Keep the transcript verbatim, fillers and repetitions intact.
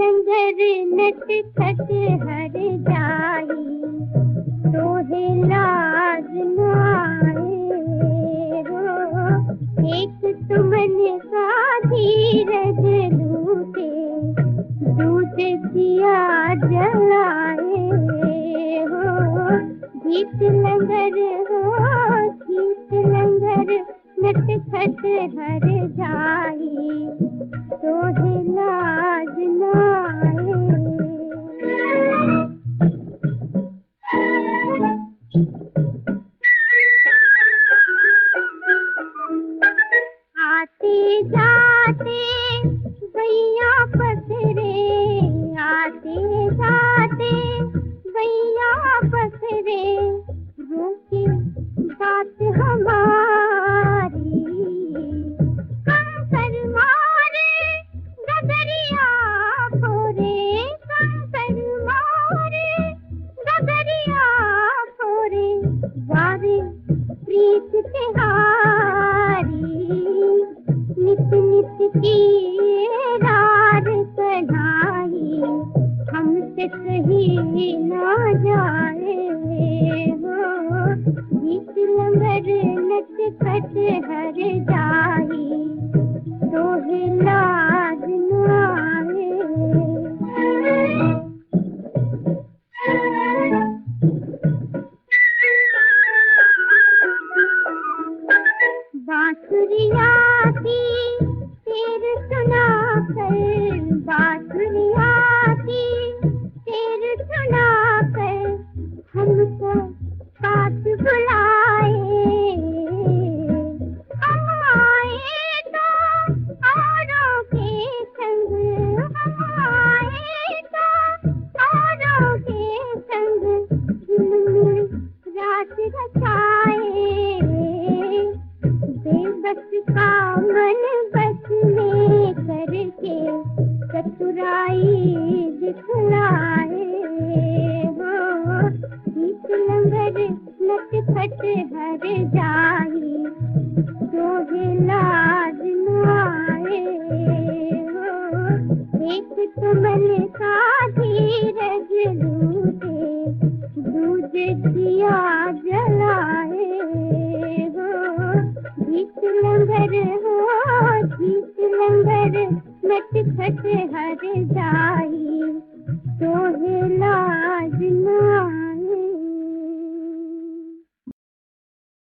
लंगर नट खट हर जाई, तोहे लाज न आए हो। एक तुमन का धीरज लूटे, दूध दिया जलाए हो। गीत लंगर हो गीत लंगर नट खट हर जाई, तोहे लाज न आए। आते जाते गैया पसरे, आते जाते गैया पसरे, रोके बात हमारी। कंकर मारे गगरिया फोरे, कंकर मारे गगरिया फोरे, वारे प्रीत तिहारी। नित नित की रार कन्हाई, हमसे कही ना जाए हो। गीत लंगर नट खट हर जाई, तोहे लाज न आए। बांसुरिया की तेर सुना कर, बांसुरिया की तेर सुना कर, हमको पास बुलाए। हम आए तो औरों के संग, हम आए तो औरों के संग, झुलमिल रात रचाए। बेबस का मन बस में करके, चतुराई दिखलाए हो। गीत लंगर नट खट हर जाई, तोहे लाज न आए हो। एक तुमन का धीरज लूटे, दूध दिया जलाए हो। गीत लंगर हो गीत लंगर नट खट हर जाई,